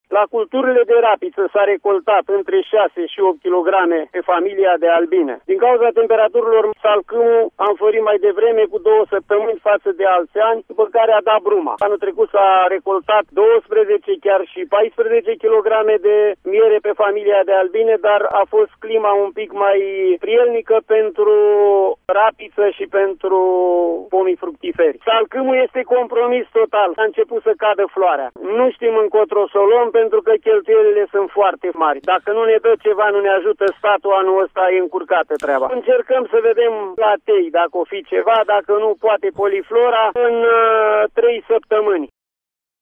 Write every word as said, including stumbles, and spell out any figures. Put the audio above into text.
La culturile de rapiță s-a recoltat între șase și opt kilograme pe familia de albine. Din cauza temperaturilor, salcâmul am fărit mai devreme cu două săptămâni față de alți ani, după care a dat bruma. Anul trecut s-a recoltat douăsprezece, chiar și paisprezece kilograme de miere pe familia de albine, dar a fost clima un pic mai prielnică pentru rapiță și pentru pomii fructiferi. Salcâmul este compromis total. A început să cadă floarea. Nu știm încotro să o luăm pentru că cheltuielile sunt foarte mari. Dacă nu ne dă ceva, nu ne ajută statul, anul ăsta e încurcată treaba. Încercăm să vedem la tei dacă o fi ceva, dacă nu poate poliflora în uh, trei săptămâni.